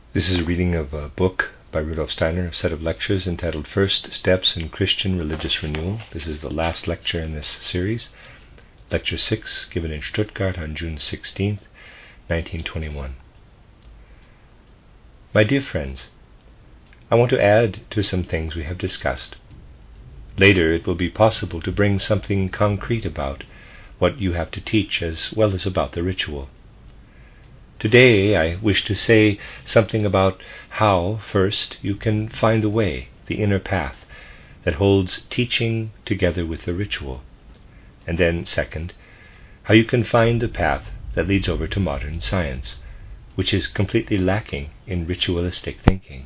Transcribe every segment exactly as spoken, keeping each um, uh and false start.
This is a reading of a book by Rudolf Steiner, a set of lectures entitled First Steps in Christian Religious Renewal. This is the last lecture in this series, Lecture six, given in Stuttgart on June sixteenth, nineteen twenty-one. My dear friends, I want to add to some things we have discussed. Later it will be possible to bring something concrete about what you have to teach as well as about the ritual. Today I wish to say something about how, first, you can find the way, the inner path, that holds teaching together with the ritual, and then, second, how you can find the path that leads over to modern science, which is completely lacking in ritualistic thinking.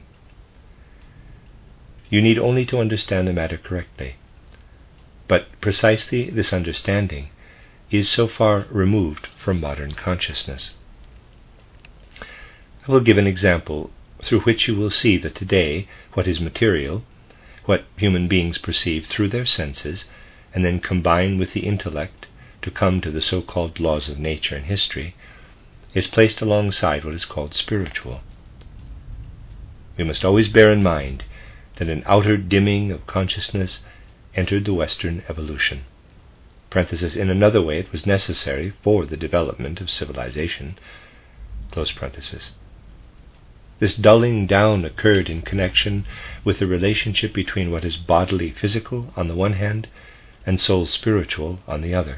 You need only to understand the matter correctly, but precisely this understanding is so far removed from modern consciousness. I will give an example through which you will see that today what is material, what human beings perceive through their senses, and then combine with the intellect to come to the so-called laws of nature and history, is placed alongside what is called spiritual. We must always bear in mind that an outer dimming of consciousness entered the Western evolution. Parenthesis, in another way, it was necessary for the development of civilization. Close parenthesis. This dulling down occurred in connection with the relationship between what is bodily physical on the one hand and soul spiritual on the other.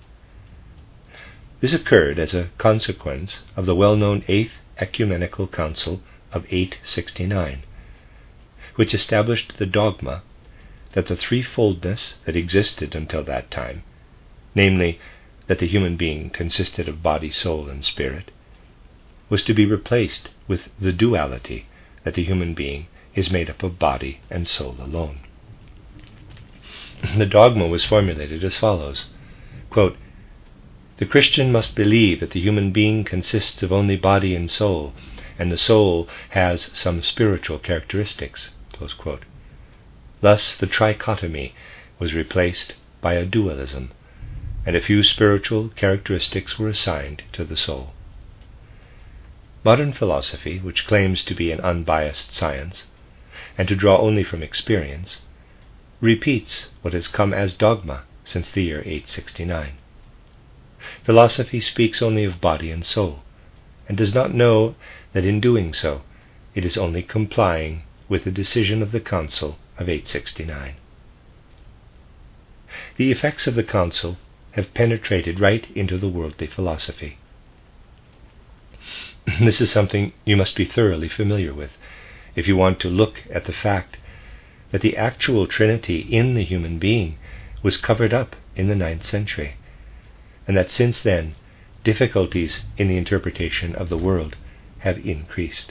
This occurred as a consequence of the well-known Eighth Ecumenical Council of eight sixty-nine, which established the dogma that the threefoldness that existed until that time, namely, that the human being consisted of body, soul, and spirit, was to be replaced with the duality that the human being is made up of body and soul alone. The dogma was formulated as follows, quote, "The Christian must believe that the human being consists of only body and soul, and the soul has some spiritual characteristics." Close quote. Thus the trichotomy was replaced by a dualism, and a few spiritual characteristics were assigned to the soul. Modern philosophy, which claims to be an unbiased science, and to draw only from experience, repeats what has come as dogma since the year eight sixty-nine. Philosophy speaks only of body and soul, and does not know that in doing so it is only complying with the decision of the Council of eight sixty-nine. The effects of the Council have penetrated right into the worldly philosophy. This is something you must be thoroughly familiar with if you want to look at the fact that the actual Trinity in the human being was covered up in the ninth century, and that since then difficulties in the interpretation of the world have increased.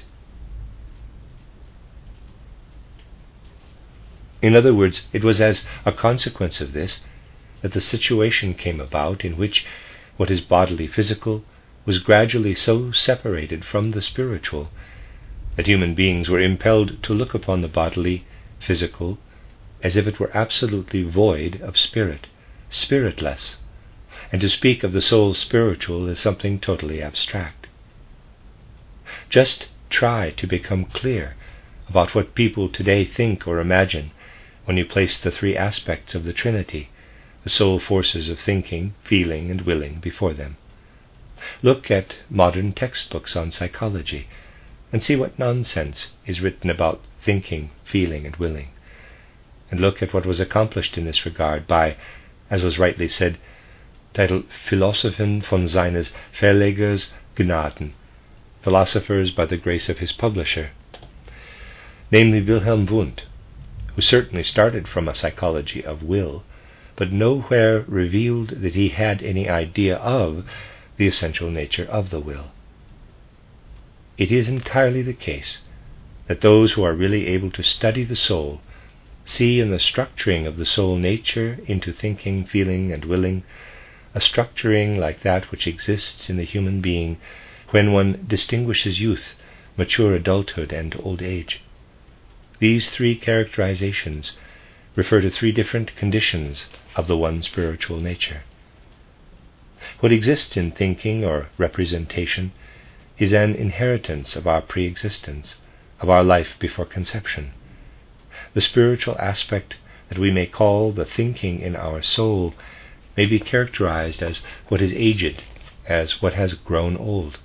In other words, it was as a consequence of this that the situation came about in which what is bodily physical was gradually so separated from the spiritual that human beings were impelled to look upon the bodily, physical, as if it were absolutely void of spirit, spiritless, and to speak of the soul spiritual as something totally abstract. Just try to become clear about what people today think or imagine when you place the three aspects of the Trinity, the soul forces of thinking, feeling, and willing, before them. Look at modern textbooks on psychology and see what nonsense is written about thinking, feeling, and willing. And look at what was accomplished in this regard by, as was rightly said, titled Philosophen von seines Verlegers Gnaden, philosophers by the grace of his publisher, namely Wilhelm Wundt, who certainly started from a psychology of will, but nowhere revealed that he had any idea of the essential nature of the will. It is entirely the case that those who are really able to study the soul see in the structuring of the soul nature into thinking, feeling, and willing a structuring like that which exists in the human being when one distinguishes youth, mature adulthood, and old age. These three characterizations refer to three different conditions of the one spiritual nature. What exists in thinking or representation is an inheritance of our pre-existence, of our life before conception. The spiritual aspect that we may call the thinking in our soul may be characterized as what is aged, as what has grown old.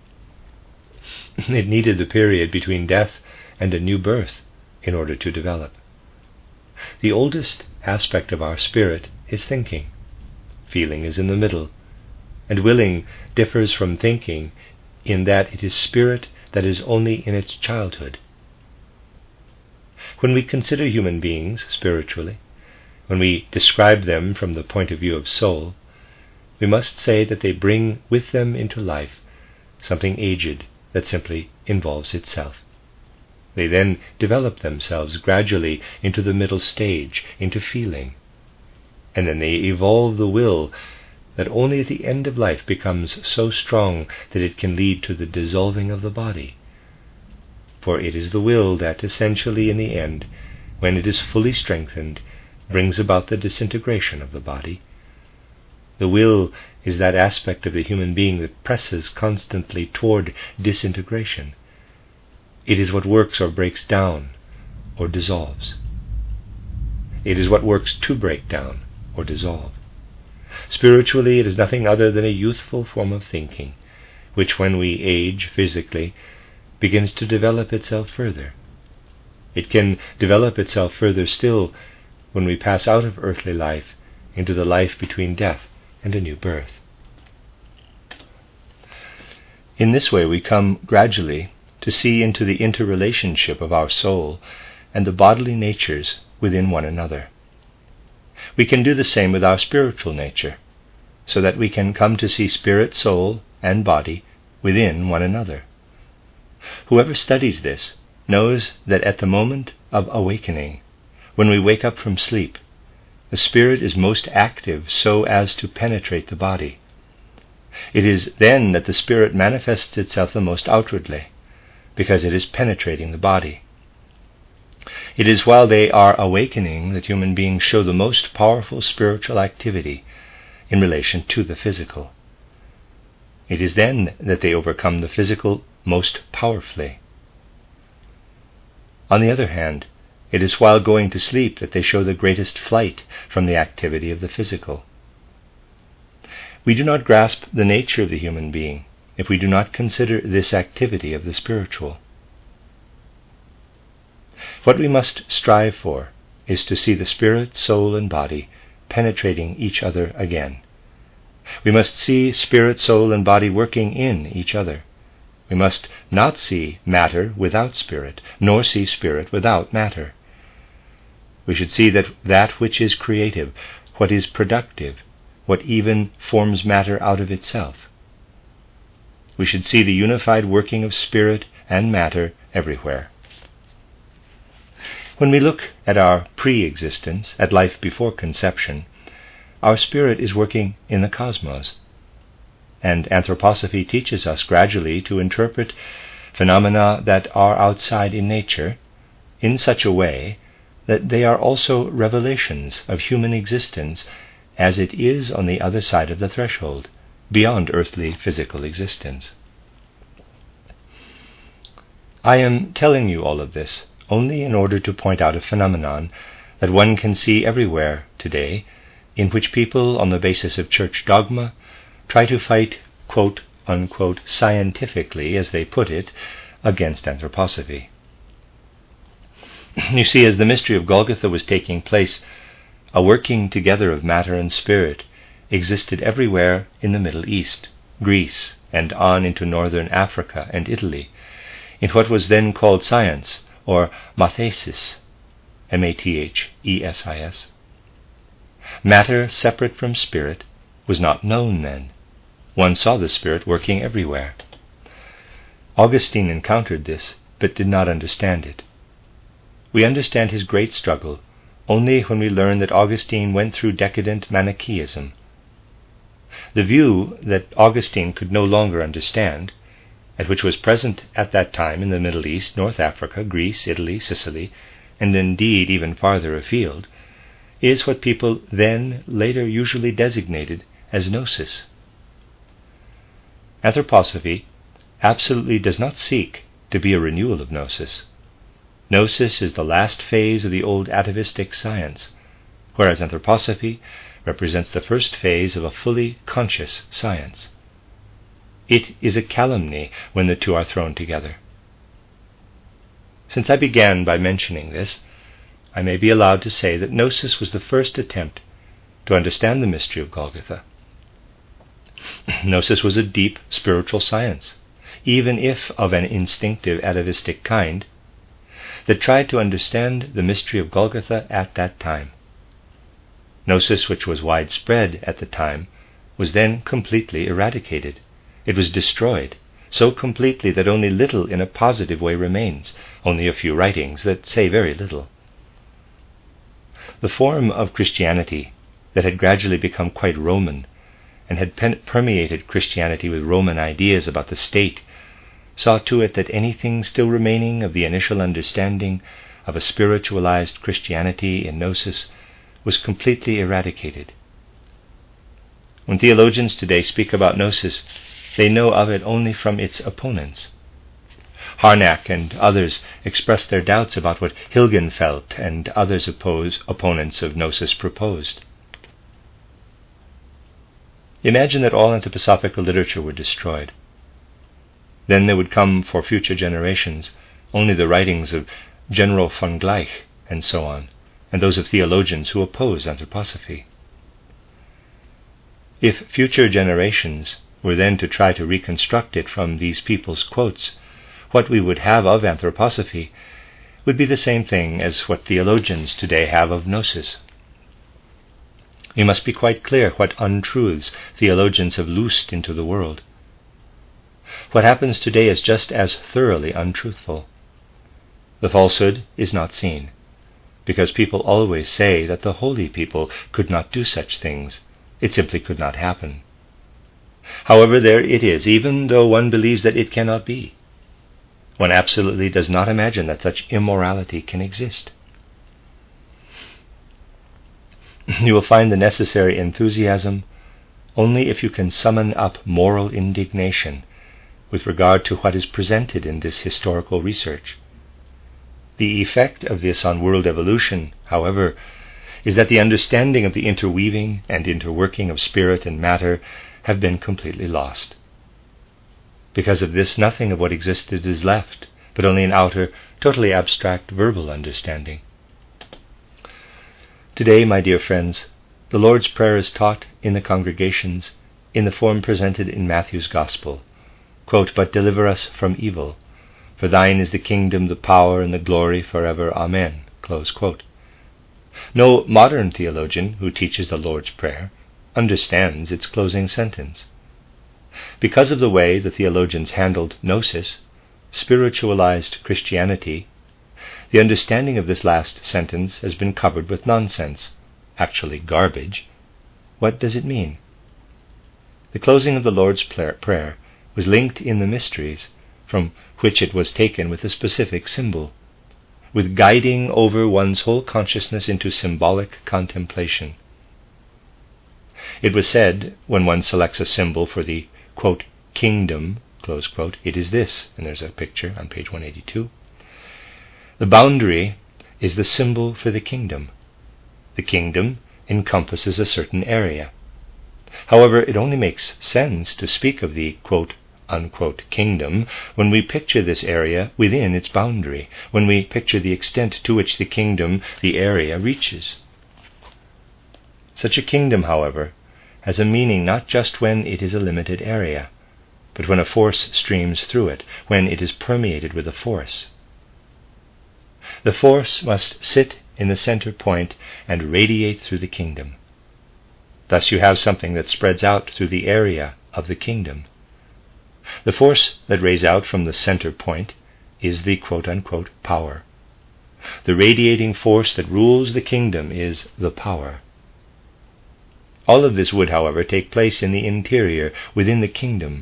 It needed the period between death and a new birth in order to develop. The oldest aspect of our spirit is thinking. Feeling is in the middle, and willing differs from thinking in that it is spirit that is only in its childhood. When we consider human beings spiritually, when we describe them from the point of view of soul, we must say that they bring with them into life something aged that simply involves itself. They then develop themselves gradually into the middle stage, into feeling, and then they evolve the will that only at the end of life becomes so strong that it can lead to the dissolving of the body. For it is the will that essentially in the end, when it is fully strengthened, brings about the disintegration of the body. The will is that aspect of the human being that presses constantly toward disintegration. It is what works or breaks down or dissolves. It is what works to break down or dissolve. Spiritually, it is nothing other than a youthful form of thinking, which when we age physically, begins to develop itself further. It can develop itself further still when we pass out of earthly life into the life between death and a new birth. In this way we come gradually to see into the interrelationship of our soul and the bodily natures within one another. We can do the same with our spiritual nature, so that we can come to see spirit, soul, and body within one another. Whoever studies this knows that at the moment of awakening, when we wake up from sleep, the spirit is most active so as to penetrate the body. It is then that the spirit manifests itself the most outwardly, because it is penetrating the body. It is while they are awakening that human beings show the most powerful spiritual activity in relation to the physical. It is then that they overcome the physical most powerfully. On the other hand, it is while going to sleep that they show the greatest flight from the activity of the physical. We do not grasp the nature of the human being if we do not consider this activity of the spiritual. What we must strive for is to see the spirit, soul, and body penetrating each other again. We must see spirit, soul, and body working in each other. We must not see matter without spirit, nor see spirit without matter. We should see that that which is creative, what is productive, what even forms matter out of itself. We should see the unified working of spirit and matter everywhere. When we look at our pre-existence, at life before conception, our spirit is working in the cosmos. And anthroposophy teaches us gradually to interpret phenomena that are outside in nature in such a way that they are also revelations of human existence as it is on the other side of the threshold, beyond earthly physical existence. I am telling you all of this only in order to point out a phenomenon that one can see everywhere today, in which people, on the basis of church dogma, try to fight, quote, unquote, scientifically, as they put it, against anthroposophy. You see, as the mystery of Golgotha was taking place, a working together of matter and spirit existed everywhere in the Middle East, Greece, and on into northern Africa and Italy, in what was then called science, or mathesis, M A T H E S I S. Matter separate from spirit was not known then. One saw the spirit working everywhere. Augustine encountered this, but did not understand it. We understand his great struggle only when we learn that Augustine went through decadent Manichaeism. The view that Augustine could no longer understand, and which was present at that time in the Middle East, North Africa, Greece, Italy, Sicily, and indeed even farther afield, is what people then later usually designated as gnosis. Anthroposophy absolutely does not seek to be a renewal of Gnosis. Gnosis is the last phase of the old atavistic science, whereas anthroposophy represents the first phase of a fully conscious science. It is a calumny when the two are thrown together. Since I began by mentioning this, I may be allowed to say that Gnosis was the first attempt to understand the mystery of Golgotha. Gnosis was a deep spiritual science, even if of an instinctive atavistic kind, that tried to understand the mystery of Golgotha at that time. Gnosis, which was widespread at the time, was then completely eradicated. It was destroyed, so completely that only little in a positive way remains, only a few writings that say very little. The form of Christianity that had gradually become quite Roman and had pen- permeated Christianity with Roman ideas about the state saw to it that anything still remaining of the initial understanding of a spiritualized Christianity in Gnosis was completely eradicated. When theologians today speak about Gnosis, they know of it only from its opponents. Harnack and others express their doubts about what Hilgenfeldt and others oppose, opponents of Gnosis proposed. Imagine that all anthroposophical literature were destroyed. Then there would come for future generations only the writings of General von Gleich and so on, and those of theologians who oppose anthroposophy. If future generations were then to try to reconstruct it from these people's quotes, what we would have of anthroposophy would be the same thing as what theologians today have of Gnosis. We must be quite clear what untruths theologians have loosed into the world. What happens today is just as thoroughly untruthful. The falsehood is not seen, because people always say that the holy people could not do such things. It simply could not happen. However, there it is, even though one believes that it cannot be. One absolutely does not imagine that such immorality can exist. You will find the necessary enthusiasm only if you can summon up moral indignation with regard to what is presented in this historical research. The effect of this on world evolution, however, is that the understanding of the interweaving and interworking of spirit and matter have been completely lost. Because of this, nothing of what existed is left, but only an outer, totally abstract verbal understanding. Today, my dear friends, the Lord's Prayer is taught in the congregations in the form presented in Matthew's Gospel. Quote, "But deliver us from evil, for thine is the kingdom, the power, and the glory forever. Amen." Close quote. No modern theologian who teaches the Lord's Prayer understands its closing sentence. Because of the way the theologians handled Gnosis, spiritualized Christianity, the understanding of this last sentence has been covered with nonsense, actually garbage. What does it mean? The closing of the Lord's Prayer was linked in the mysteries, from which it was taken with a specific symbol, with guiding over one's whole consciousness into symbolic contemplation. It was said, when one selects a symbol for the, quote, kingdom, close quote, it is this, and there's a picture on page one eighty-two. The boundary is the symbol for the kingdom. The kingdom encompasses a certain area. However, it only makes sense to speak of the, quote, unquote, kingdom when we picture this area within its boundary, when we picture the extent to which the kingdom, the area, reaches. Such a kingdom, however, has a meaning not just when it is a limited area, but when a force streams through it, when it is permeated with a force. The force must sit in the center point and radiate through the kingdom. Thus you have something that spreads out through the area of the kingdom. The force that rays out from the center point is the quote-unquote power. The radiating force that rules the kingdom is the power. All of this would, however, take place in the interior, within the kingdom.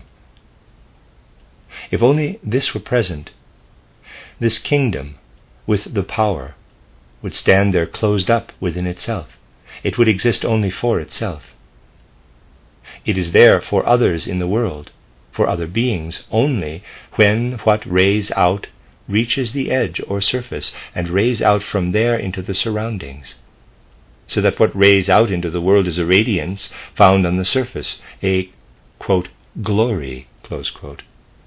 If only this were present, this kingdom, with the power, would stand there closed up within itself. It would exist only for itself. It is there for others in the world, for other beings only when what rays out reaches the edge or surface and rays out from there into the surroundings, so that what rays out into the world is a radiance found on the surface, a, quote, glory, close quote.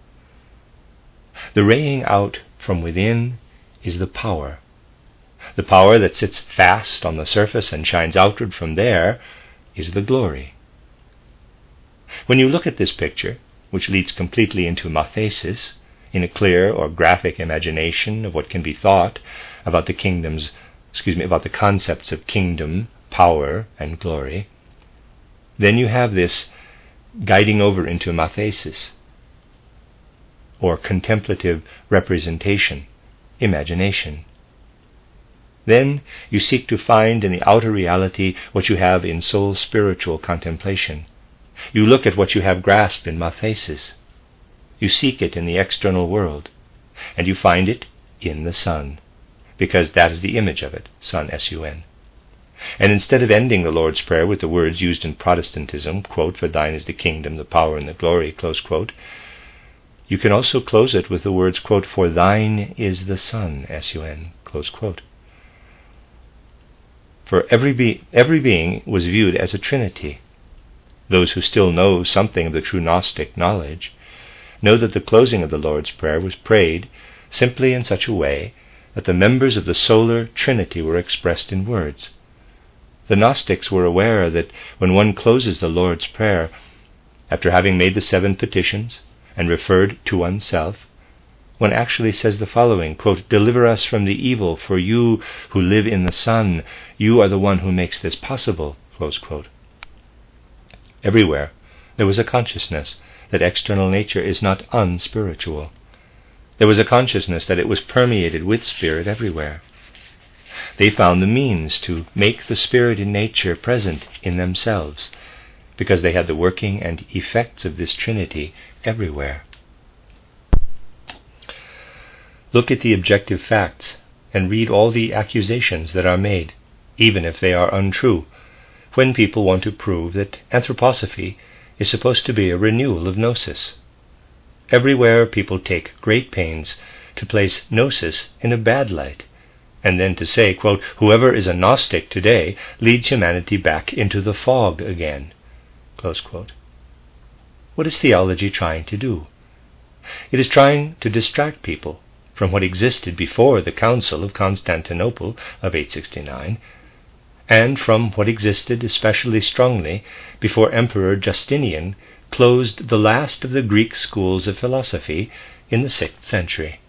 The raying out from within is the power. The power that sits fast on the surface and shines outward from there is the glory. When you look at this picture, which leads completely into mathesis, in a clear or graphic imagination of what can be thought about the kingdoms, excuse me, about the concepts of kingdom, power, and glory, then you have this guiding over into mathesis, or contemplative representation, imagination. Then you seek to find in the outer reality what you have in soul spiritual contemplation. You look at what you have grasped in mathesis. You seek it in the external world, and you find it in the sun, because that is the image of it, sun, S U N. And instead of ending the Lord's Prayer with the words used in Protestantism, quote, for thine is the kingdom, the power, and the glory, close quote, you can also close it with the words, quote, for thine is the sun, S U N, close quote. For every, be- every being was viewed as a trinity. Those who still know something of the true Gnostic knowledge know that the closing of the Lord's Prayer was prayed simply in such a way that the members of the solar trinity were expressed in words. The Gnostics were aware that when one closes the Lord's Prayer, after having made the seven petitions and referred to oneself, one actually says the following, quote, deliver us from the evil, for you who live in the sun, you are the one who makes this possible, close quote. Everywhere there was a consciousness that external nature is not unspiritual. There was a consciousness that it was permeated with spirit everywhere. They found the means to make the spirit in nature present in themselves, because they had the working and effects of this trinity everywhere. Look at the objective facts and read all the accusations that are made, even if they are untrue, when people want to prove that anthroposophy is supposed to be a renewal of gnosis. Everywhere people take great pains to place gnosis in a bad light, and then to say, quote, whoever is a Gnostic today leads humanity back into the fog again, close quote. What is theology trying to do? It is trying to distract people from what existed before the Council of Constantinople of eight sixty-nine, and from what existed especially strongly before Emperor Justinian closed the last of the Greek schools of philosophy in the sixth century.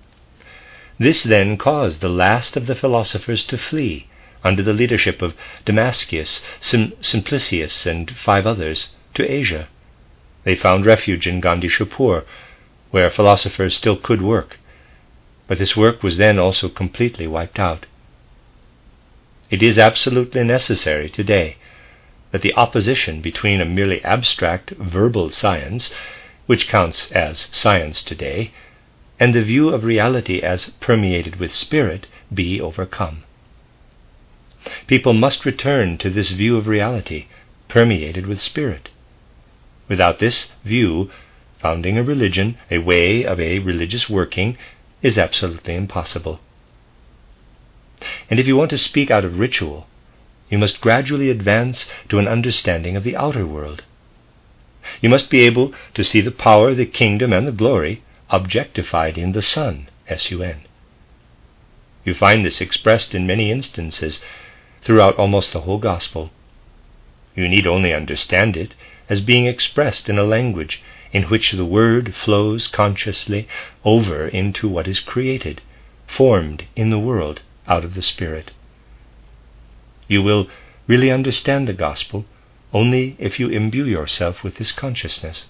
This then caused the last of the philosophers to flee under the leadership of Damascius, Sim- Simplicius, and five others to Asia. They found refuge in Gandhishapur, where philosophers still could work, but this work was then also completely wiped out. It is absolutely necessary today that the opposition between a merely abstract verbal science, which counts as science today, and the view of reality as permeated with spirit be overcome. People must return to this view of reality permeated with spirit. Without this view, founding a religion, a way of a religious working, is absolutely impossible. And if you want to speak out of ritual, you must gradually advance to an understanding of the outer world. You must be able to see the power, the kingdom, and the glory objectified in the sun, S U N. You find this expressed in many instances throughout almost the whole gospel. You need only understand it as being expressed in a language in which the word flows consciously over into what is created, formed in the world out of the Spirit. You will really understand the gospel only if you imbue yourself with this consciousness.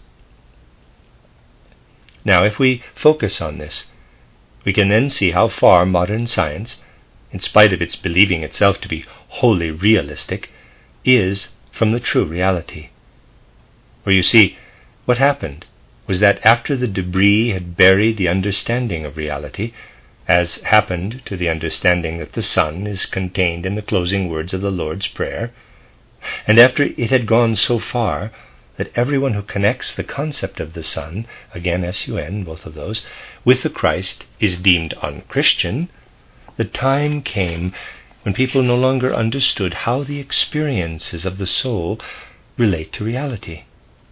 Now, if we focus on this, we can then see how far modern science, in spite of its believing itself to be wholly realistic, is from the true reality. For you see, what happened was that after the debris had buried the understanding of reality, as happened to the understanding that the sun is contained in the closing words of the Lord's Prayer, and after it had gone so far that everyone who connects the concept of the Son, again S U N, both of those, with the Christ is deemed unchristian, the time came when people no longer understood how the experiences of the soul relate to reality.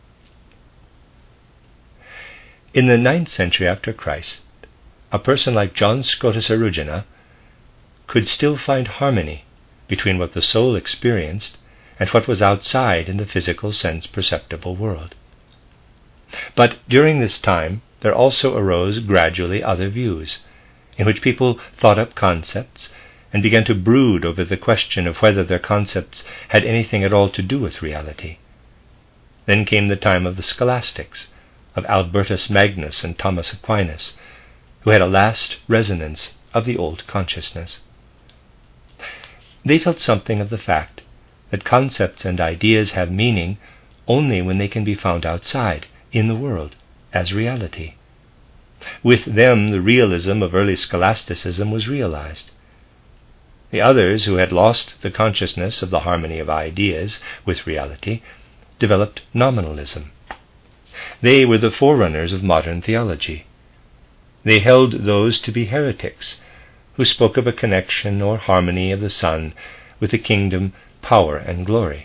In the ninth century after Christ, a person like John Scotus Erugena could still find harmony between what the soul experienced and what was outside in the physical sense perceptible world. But during this time there also arose gradually other views, in which people thought up concepts and began to brood over the question of whether their concepts had anything at all to do with reality. Then came the time of the scholastics, of Albertus Magnus and Thomas Aquinas, who had a last resonance of the old consciousness. They felt something of the fact that concepts and ideas have meaning only when they can be found outside, in the world, as reality. With them, the realism of early scholasticism was realized. The others, who had lost the consciousness of the harmony of ideas with reality, developed nominalism. They were the forerunners of modern theology. They held those to be heretics, who spoke of a connection or harmony of the Son with the kingdom, power, and glory.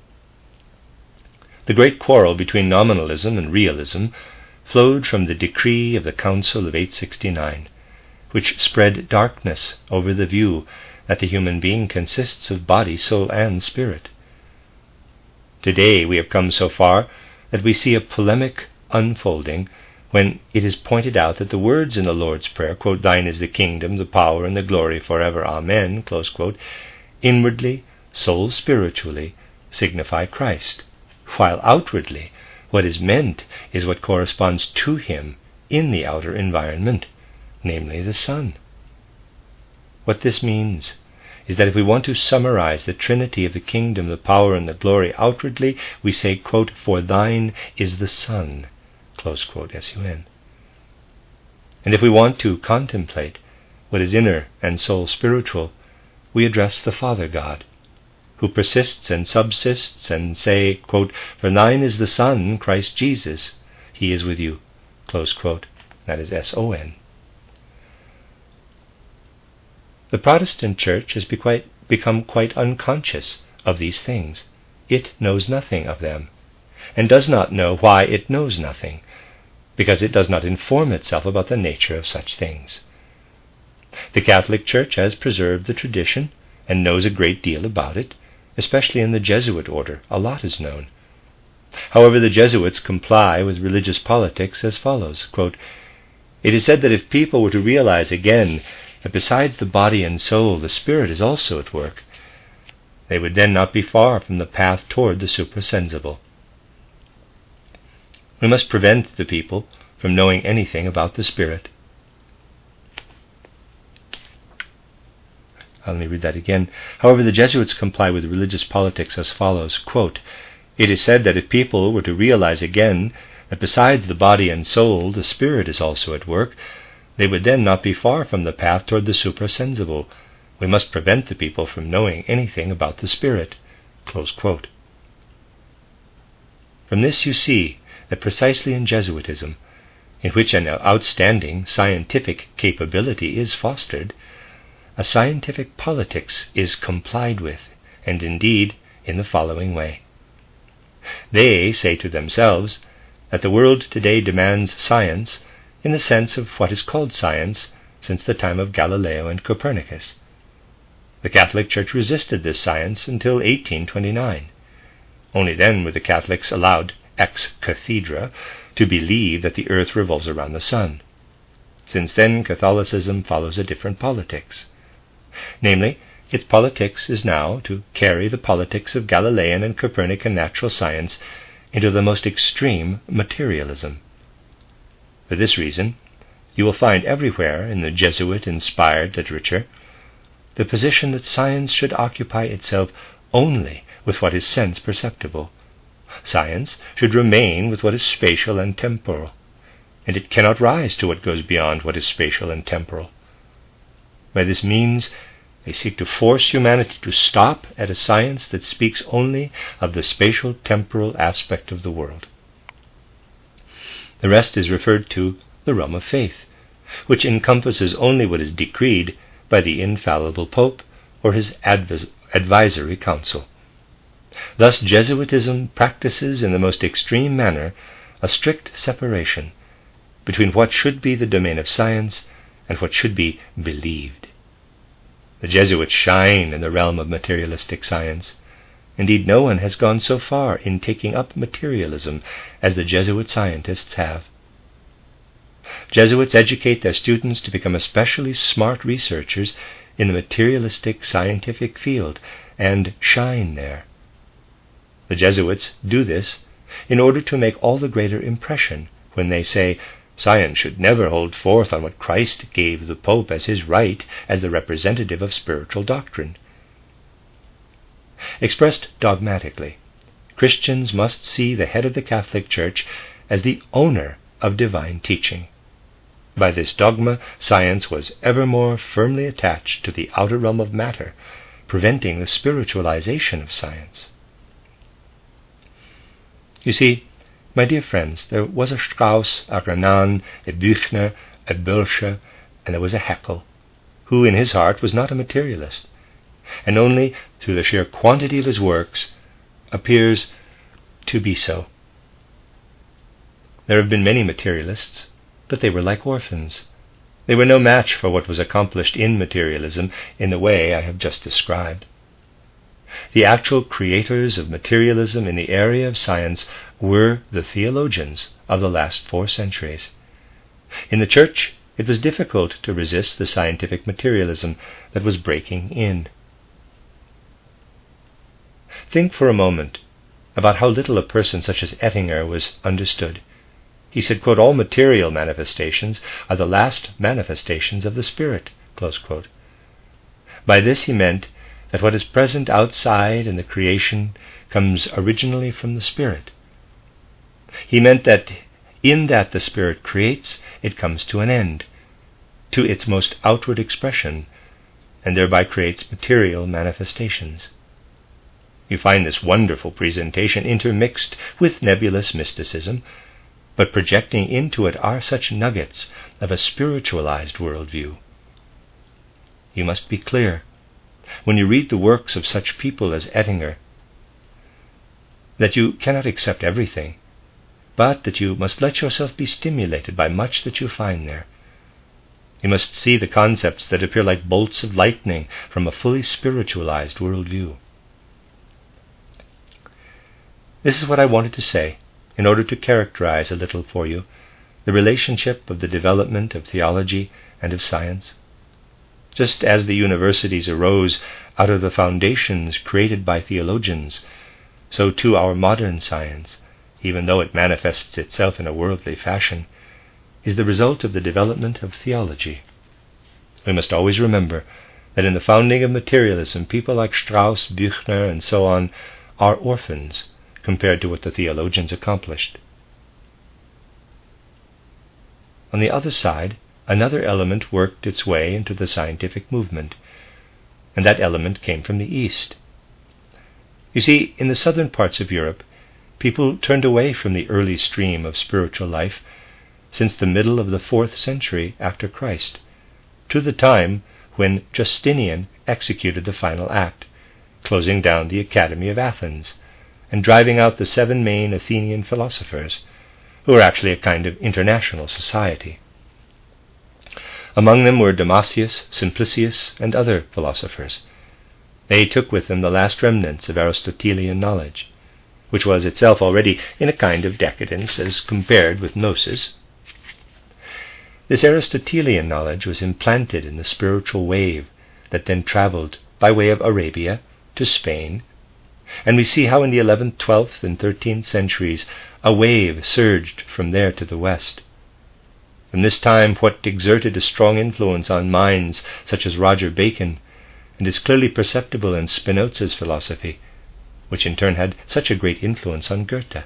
The great quarrel between nominalism and realism flowed from the decree of the Council of eight sixty-nine, which spread darkness over the view that the human being consists of body, soul, and spirit. Today we have come so far that we see a polemic unfolding when it is pointed out that the words in the Lord's Prayer, quote, "Thine is the kingdom, the power, and the glory forever, Amen," close quote, inwardly, soul spiritually, signify Christ, while outwardly what is meant is what corresponds to him in the outer environment, namely the Son. What this means is that if we want to summarize the Trinity of the kingdom, the power, and the glory outwardly, we say, quote, "For thine is the Son," close quote, S U N. And if we want to contemplate what is inner and soul spiritual, we address the Father God, who persists and subsists, and say, quote, "For thine is the Son, Christ Jesus, he is with you," close quote. That is S O N. The Protestant Church has be quite, become quite unconscious of these things. It knows nothing of them, and does not know why it knows nothing, because it does not inform itself about the nature of such things. The Catholic Church has preserved the tradition and knows a great deal about it. Especially in the Jesuit order, a lot is known. However, the Jesuits comply with religious politics as follows, quote, "It is said that if people were to realize again that besides the body and soul, the spirit is also at work, they would then not be far from the path toward the suprasensible. We must prevent the people from knowing anything about the spirit." Let me read that again. However, the Jesuits comply with religious politics as follows, quote, "It is said that if people were to realize again that besides the body and soul, the spirit is also at work, they would then not be far from the path toward the suprasensible. We must prevent the people from knowing anything about the spirit," close quote. From this you see that precisely in Jesuitism, in which an outstanding scientific capability is fostered, a scientific politics is complied with, and indeed in the following way. They say to themselves that the world today demands science in the sense of what is called science since the time of Galileo and Copernicus. The Catholic Church resisted this science until eighteen twenty-nine. Only then were the Catholics allowed ex cathedra to believe that the earth revolves around the sun. Since then, Catholicism follows a different politics. Namely, its politics is now to carry the politics of Galilean and Copernican natural science into the most extreme materialism. For this reason, you will find everywhere in the Jesuit-inspired literature the position that science should occupy itself only with what is sense perceptible. Science should remain with what is spatial and temporal, and it cannot rise to what goes beyond what is spatial and temporal. By this means, They seek to force humanity to stop at a science that speaks only of the spatial temporal aspect of the world. The rest is referred to the realm of faith, which encompasses only what is decreed by the infallible Pope or his advis- advisory council. Thus Jesuitism practices in the most extreme manner a strict separation between what should be the domain of science and what should be believed. The Jesuits shine in the realm of materialistic science. Indeed, no one has gone so far in taking up materialism as the Jesuit scientists have. Jesuits educate their students to become especially smart researchers in the materialistic scientific field and shine there. The Jesuits do this in order to make all the greater impression when they say, science should never hold forth on what Christ gave the Pope as his right as the representative of spiritual doctrine. Expressed dogmatically, Christians must see the head of the Catholic Church as the owner of divine teaching. By this dogma, science was ever more firmly attached to the outer realm of matter, preventing the spiritualization of science. You see, my dear friends, there was a Strauss, a Renan, a Büchner, a Bölscher, and there was a Haeckel, who in his heart was not a materialist, and only through the sheer quantity of his works appears to be so. There have been many materialists, but they were like orphans. They were no match for what was accomplished in materialism in the way I have just described. The actual creators of materialism in the area of science were the theologians of the last four centuries. In the Church, it was difficult to resist the scientific materialism that was breaking in. Think for a moment about how little a person such as Ettinger was understood. He said, quote, all material manifestations are the last manifestations of the Spirit, close quote. By this he meant that what is present outside in the creation comes originally from the Spirit. He meant that in that the Spirit creates, it comes to an end, to its most outward expression, and thereby creates material manifestations. You find this wonderful presentation intermixed with nebulous mysticism, but projecting into it are such nuggets of a spiritualized worldview. You must be clear, when you read the works of such people as Ettinger, that you cannot accept everything, but that you must let yourself be stimulated by much that you find there. You must see the concepts that appear like bolts of lightning from a fully spiritualized worldview. This is what I wanted to say in order to characterize a little for you the relationship of the development of theology and of science. Just as the universities arose out of the foundations created by theologians, so too our modern science, even though it manifests itself in a worldly fashion, is the result of the development of theology. We must always remember that in the founding of materialism, people like Strauss, Büchner, and so on are orphans compared to what the theologians accomplished. On the other side, another element worked its way into the scientific movement, and that element came from the East. You see, in the southern parts of Europe, people turned away from the early stream of spiritual life since the middle of the fourth century after Christ, to the time when Justinian executed the final act, closing down the Academy of Athens and driving out the seven main Athenian philosophers, who were actually a kind of international society. Among them were Damasius, Simplicius, and other philosophers. They took with them the last remnants of Aristotelian knowledge, which was itself already in a kind of decadence as compared with Gnosis. This Aristotelian knowledge was implanted in the spiritual wave that then traveled by way of Arabia to Spain, and we see how in the eleventh, twelfth, and thirteenth centuries a wave surged from there to the west. From this time, what exerted a strong influence on minds such as Roger Bacon, and is clearly perceptible in Spinoza's philosophy, which in turn had such a great influence on Goethe.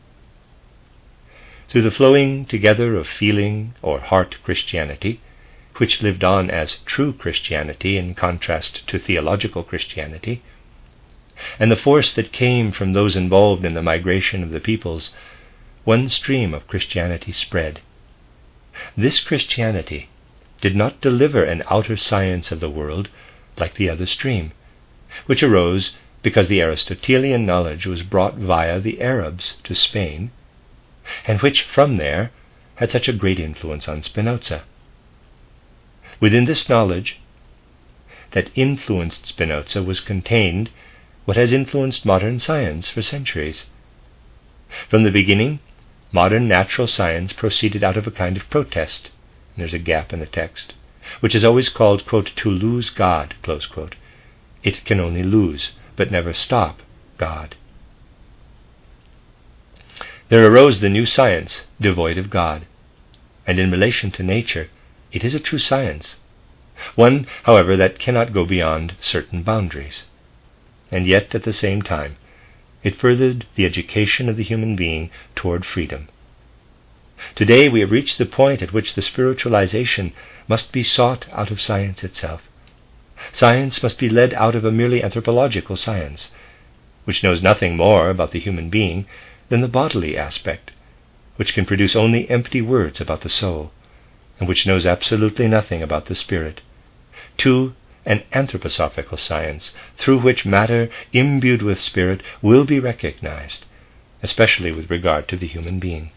Through the flowing together of feeling or heart Christianity, which lived on as true Christianity in contrast to theological Christianity, and the force that came from those involved in the migration of the peoples, one stream of Christianity spread. This Christianity did not deliver an outer science of the world like the other stream, which arose because the Aristotelian knowledge was brought via the Arabs to Spain, and which from there had such a great influence on Spinoza. Within this knowledge that influenced Spinoza was contained what has influenced modern science for centuries. From the beginning, modern natural science proceeded out of a kind of protest, and there's a gap in the text, which is always called, quote, to lose God, close quote. It can only lose, but never stop, God. There arose the new science, devoid of God, and in relation to nature, it is a true science, one, however, that cannot go beyond certain boundaries. And yet, at the same time, it furthered the education of the human being toward freedom. Today we have reached the point at which the spiritualization must be sought out of science itself. Science must be led out of a merely anthropological science, which knows nothing more about the human being than the bodily aspect, which can produce only empty words about the soul, and which knows absolutely nothing about the spirit, to an anthroposophical science through which matter imbued with spirit will be recognized, especially with regard to the human being.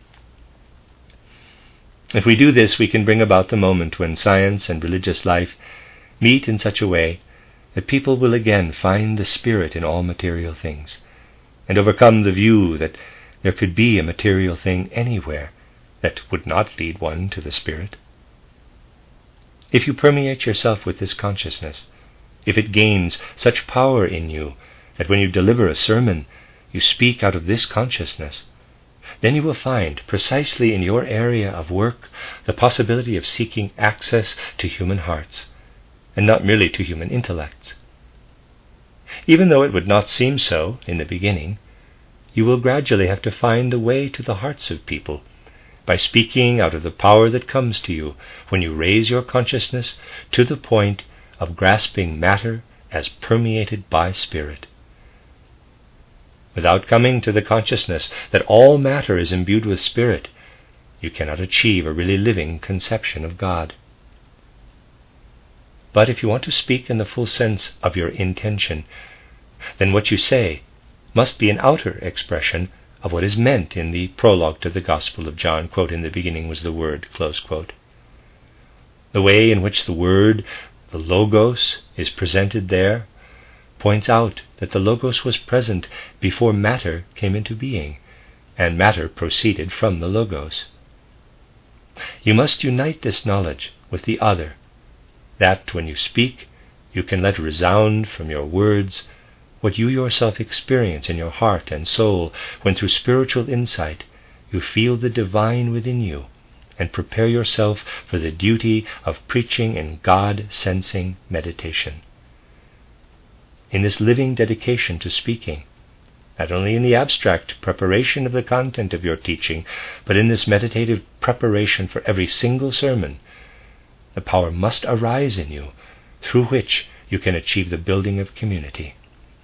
If we do this, we can bring about the moment when science and religious life meet in such a way that people will again find the spirit in all material things, and overcome the view that there could be a material thing anywhere that would not lead one to the spirit. If you permeate yourself with this consciousness, if it gains such power in you that when you deliver a sermon, you speak out of this consciousness, then you will find, precisely in your area of work, the possibility of seeking access to human hearts, and not merely to human intellects. Even though it would not seem so in the beginning, you will gradually have to find the way to the hearts of people, by speaking out of the power that comes to you when you raise your consciousness to the point of grasping matter as permeated by spirit. Without coming to the consciousness that all matter is imbued with spirit, you cannot achieve a really living conception of God. But if you want to speak in the full sense of your intention, then what you say must be an outer expression of what is meant in the prologue to the Gospel of John, quote, in the beginning was the Word, close quote. The way in which the Word, the Logos, is presented there points out that the Logos was present before matter came into being, and matter proceeded from the Logos. You must unite this knowledge with the other, that when you speak, you can let resound from your words what you yourself experience in your heart and soul when through spiritual insight you feel the divine within you and prepare yourself for the duty of preaching in God-sensing meditation. In this living dedication to speaking, not only in the abstract preparation of the content of your teaching, but in this meditative preparation for every single sermon, the power must arise in you through which you can achieve the building of community.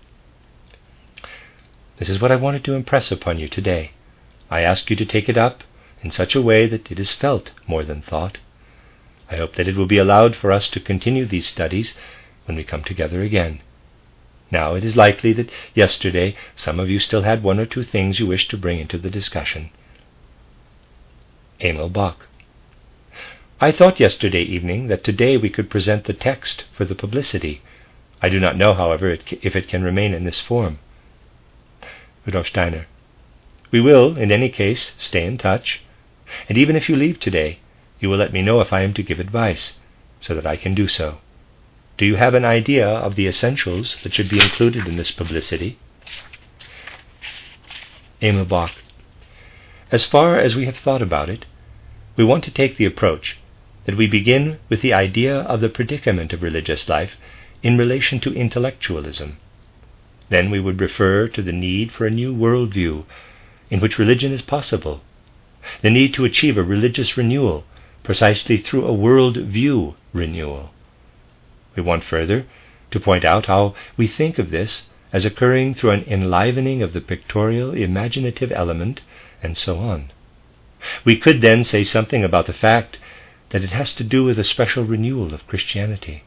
This is what I wanted to impress upon you today. I ask you to take it up in such a way that it is felt more than thought. I hope that it will be allowed for us to continue these studies when we come together again. Now, it is likely that yesterday some of you still had one or two things you wished to bring into the discussion. Emil Bach. I thought yesterday evening that today we could present the text for the publicity. I do not know, however, it, if it can remain in this form. Rudolf Steiner. We will, in any case, stay in touch, and even if you leave today, you will let me know if I am to give advice, so that I can do so. Do you have an idea of the essentials that should be included in this publicity? Emil Bach. As far as we have thought about it, we want to take the approach that we begin with the idea of the predicament of religious life in relation to intellectualism. Then we would refer to the need for a new worldview in which religion is possible, the need to achieve a religious renewal, precisely through a world-view renewal. We want further to point out how we think of this as occurring through an enlivening of the pictorial, imaginative element, and so on. We could then say something about the fact that it has to do with a special renewal of Christianity.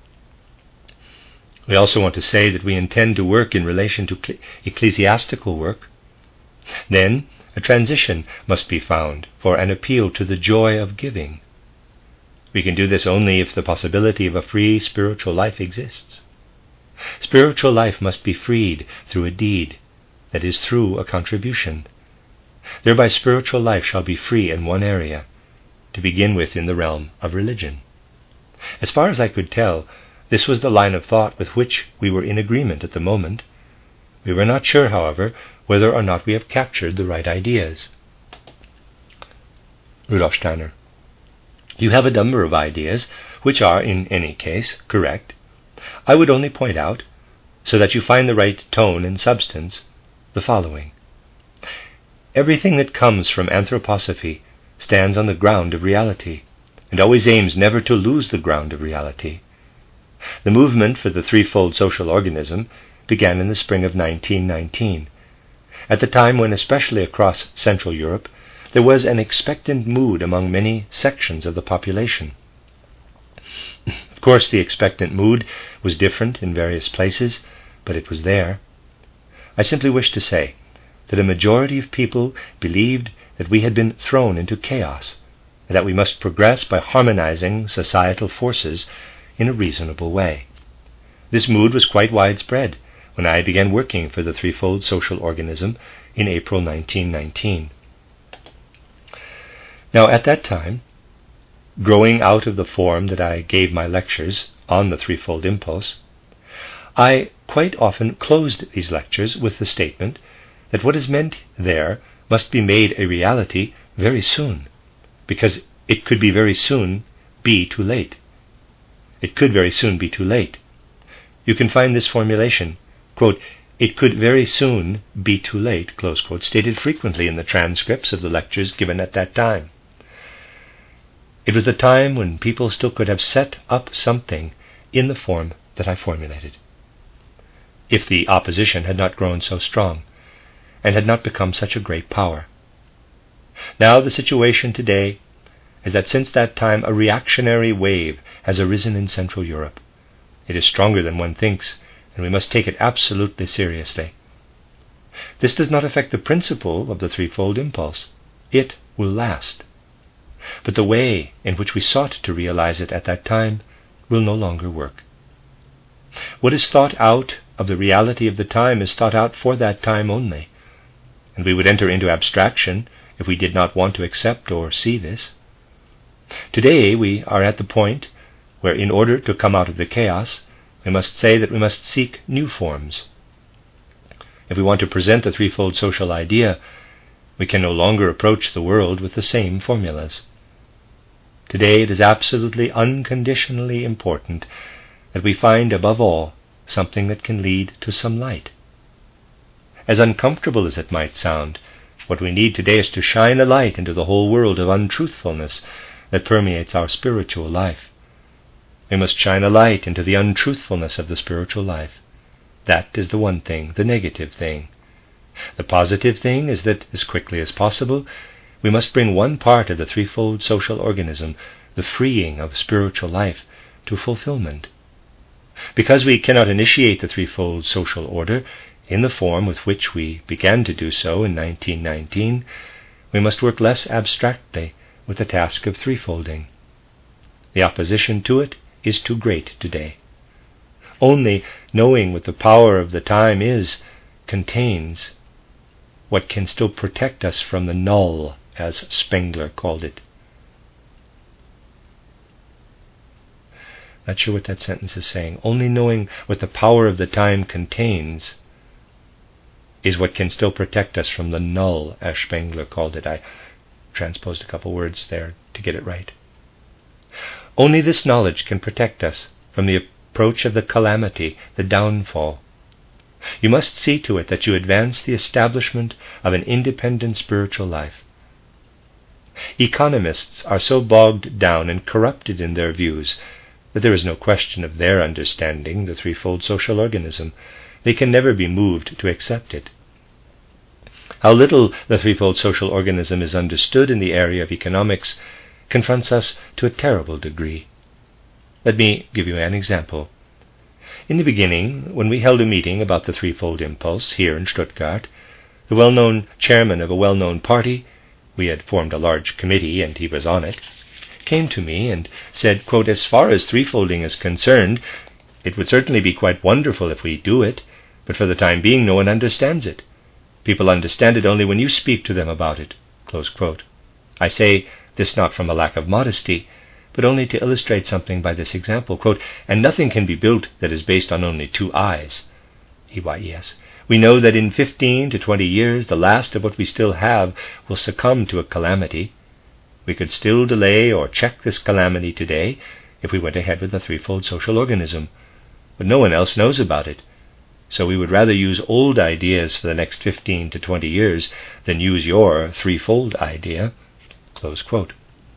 We also want to say that we intend to work in relation to ecclesiastical work. Then a transition must be found for an appeal to the joy of giving. We can do this only if the possibility of a free spiritual life exists. Spiritual life must be freed through a deed, that is, through a contribution. Thereby spiritual life shall be free in one area, to begin with in the realm of religion. As far as I could tell, this was the line of thought with which we were in agreement at the moment. We were not sure, however, whether or not we have captured the right ideas. Rudolf Steiner: you have a number of ideas which are, in any case, correct. I would only point out, so that you find the right tone and substance, the following. Everything that comes from anthroposophy stands on the ground of reality, and always aims never to lose the ground of reality. The movement for the threefold social organism began in the spring of nineteen nineteen, at the time when, especially across Central Europe, there was an expectant mood among many sections of the population. Of course, the expectant mood was different in various places, but it was there. I simply wish to say that a majority of people believed that we had been thrown into chaos, and that we must progress by harmonizing societal forces in a reasonable way. This mood was quite widespread when I began working for the threefold social organism in April nineteen nineteen. Now, at that time, growing out of the form that I gave my lectures on the threefold impulse, I quite often closed these lectures with the statement that what is meant there must be made a reality very soon, because it could be very soon be too late. It could very soon be too late. You can find this formulation, quote, "it could very soon be too late," close quote, stated frequently in the transcripts of the lectures given at that time. It was the time when people still could have set up something in the form that I formulated, if the opposition had not grown so strong and had not become such a great power. Now the situation today is that since that time a reactionary wave has arisen in Central Europe. It is stronger than one thinks, and we must take it absolutely seriously. This does not affect the principle of the threefold impulse. It will last. But the way in which we sought to realize it at that time will no longer work. What is thought out of the reality of the time is thought out for that time only, and we would enter into abstraction if we did not want to accept or see this. Today we are at the point where, in order to come out of the chaos, we must say that we must seek new forms. If we want to present the threefold social idea, we can no longer approach the world with the same formulas. Today it is absolutely unconditionally important that we find above all something that can lead to some light. As uncomfortable as it might sound, what we need today is to shine a light into the whole world of untruthfulness that permeates our spiritual life. We must shine a light into the untruthfulness of the spiritual life. That is the one thing, the negative thing. The positive thing is that, as quickly as possible, we must bring one part of the threefold social organism, the freeing of spiritual life, to fulfillment. Because we cannot initiate the threefold social order in the form with which we began to do so in nineteen nineteen, we must work less abstractly with the task of threefolding. The opposition to it is too great today. Only knowing what the power of the time is contains what can still protect us from the null, as Spengler called it. Not sure what that sentence is saying. Only knowing what the power of the time contains is what can still protect us from the null, as Spengler called it. I transposed a couple words there to get it right. Only this knowledge can protect us from the approach of the calamity, the downfall. You must see to it that you advance the establishment of an independent spiritual life. Economists are so bogged down and corrupted in their views that there is no question of their understanding the threefold social organism. They can never be moved to accept it. How little the threefold social organism is understood in the area of economics confronts us to a terrible degree. Let me give you an example. In the beginning, when we held a meeting about the threefold impulse here in Stuttgart, the well-known chairman of a well-known party, we had formed a large committee and he was on it, came to me and said, quote, "As far as threefolding is concerned, it would certainly be quite wonderful if we do it, but for the time being no one understands it. People understand it only when you speak to them about it." Close quote. I say this not from a lack of modesty, but only to illustrate something by this example. Quote, "And nothing can be built that is based on only two eyes." E Y E S. We know that in fifteen to twenty years the last of what we still have will succumb to a calamity. We could still delay or check this calamity today if we went ahead with a threefold social organism, but no one else knows about it. So we would rather use old ideas for the next fifteen to twenty years than use your threefold idea. Close quote.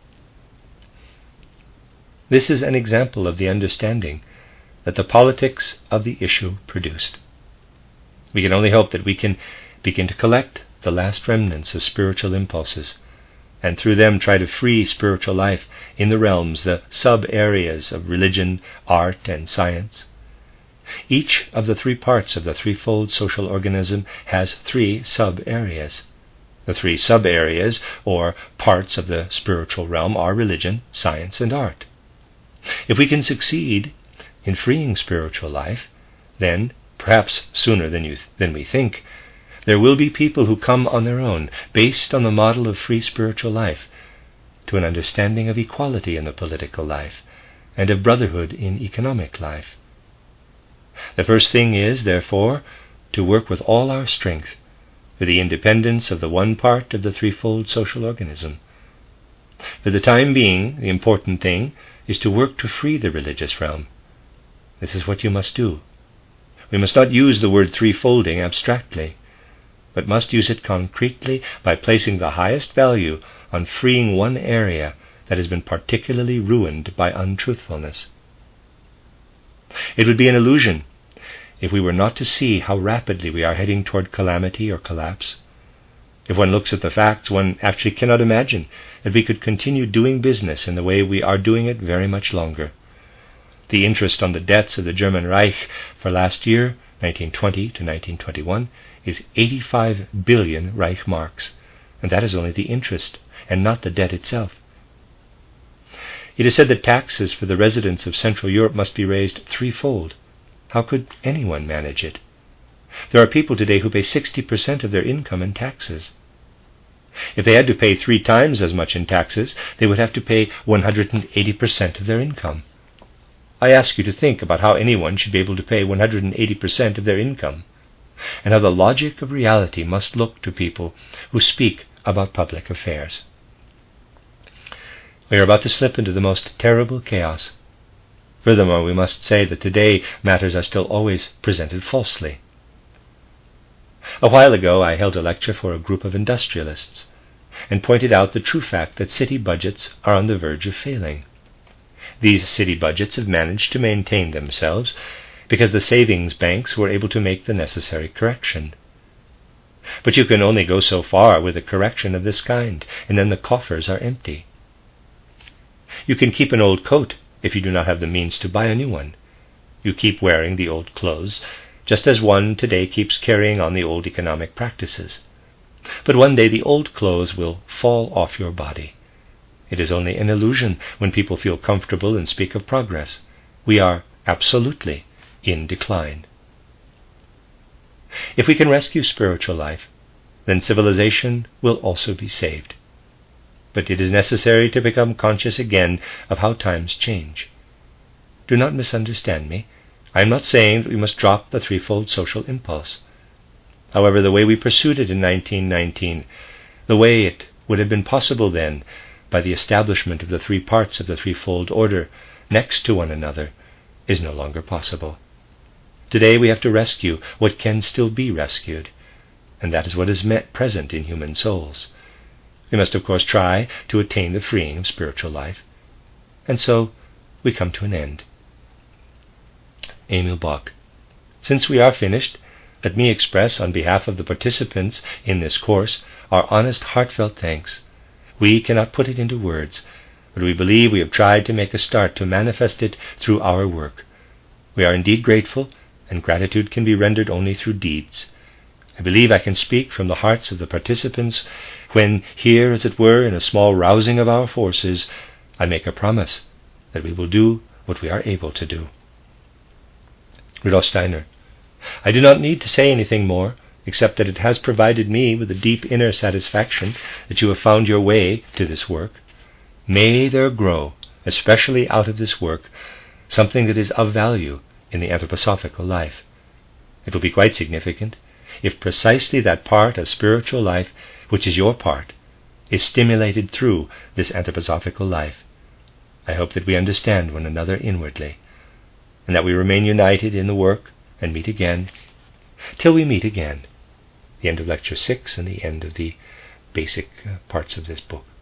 This is an example of the understanding that the politics of the issue produced. We can only hope that we can begin to collect the last remnants of spiritual impulses, and through them try to free spiritual life in the realms, the sub-areas of religion, art, and science. Each of the three parts of the threefold social organism has three sub-areas. The three sub-areas, or parts of the spiritual realm, are religion, science, and art. If we can succeed in freeing spiritual life, then, perhaps sooner than, you th- than we think, there will be people who come on their own, based on the model of free spiritual life, to an understanding of equality in the political life and of brotherhood in economic life. The first thing is, therefore, to work with all our strength for the independence of the one part of the threefold social organism. For the time being, the important thing is to work to free the religious realm. This is what you must do. We must not use the word threefolding abstractly, but must use it concretely by placing the highest value on freeing one area that has been particularly ruined by untruthfulness. It would be an illusion if we were not to see how rapidly we are heading toward calamity or collapse. If one looks at the facts, one actually cannot imagine that we could continue doing business in the way we are doing it very much longer. The interest on the debts of the German Reich for last year, nineteen twenty to nineteen twenty-one, is eighty-five billion Reich marks, and that is only the interest and not the debt itself. It is said that taxes for the residents of Central Europe must be raised threefold. How could anyone manage it? There are people today who pay sixty percent of their income in taxes. If they had to pay three times as much in taxes, they would have to pay one hundred eighty percent of their income. I ask you to think about how anyone should be able to pay one hundred eighty percent of their income, and how the logic of reality must look to people who speak about public affairs. We are about to slip into the most terrible chaos. Furthermore, we must say that today matters are still always presented falsely. A while ago I held a lecture for a group of industrialists and pointed out the true fact that city budgets are on the verge of failing. These city budgets have managed to maintain themselves because the savings banks were able to make the necessary correction. But you can only go so far with a correction of this kind, and then the coffers are empty. You can keep an old coat if you do not have the means to buy a new one. You keep wearing the old clothes, just as one today keeps carrying on the old economic practices. But one day the old clothes will fall off your body. It is only an illusion when people feel comfortable and speak of progress. We are absolutely in decline. If we can rescue spiritual life, then civilization will also be saved. But it is necessary to become conscious again of how times change. Do not misunderstand me. I am not saying that we must drop the threefold social impulse. However, the way we pursued it in nineteen nineteen, the way it would have been possible then by the establishment of the three parts of the threefold order next to one another, is no longer possible. Today we have to rescue what can still be rescued, and that is what is met present in human souls. We must, of course, try to attain the freeing of spiritual life. And so we come to an end. Emil Bach. Since we are finished, let me express on behalf of the participants in this course our honest, heartfelt thanks. We cannot put it into words, but we believe we have tried to make a start to manifest it through our work. We are indeed grateful, and gratitude can be rendered only through deeds. I believe I can speak from the hearts of the participants when here, as it were, in a small rousing of our forces, I make a promise that we will do what we are able to do. Rudolf Steiner. I do not need to say anything more, except that it has provided me with a deep inner satisfaction that you have found your way to this work. May there grow, especially out of this work, something that is of value in the anthroposophical life. It will be quite significant if precisely that part of spiritual life which is your part is stimulated through this anthroposophical life. I hope that we understand one another inwardly, and that we remain united in the work and meet again, till we meet again. The end of Lecture six and the end of the basic uh, parts of this book.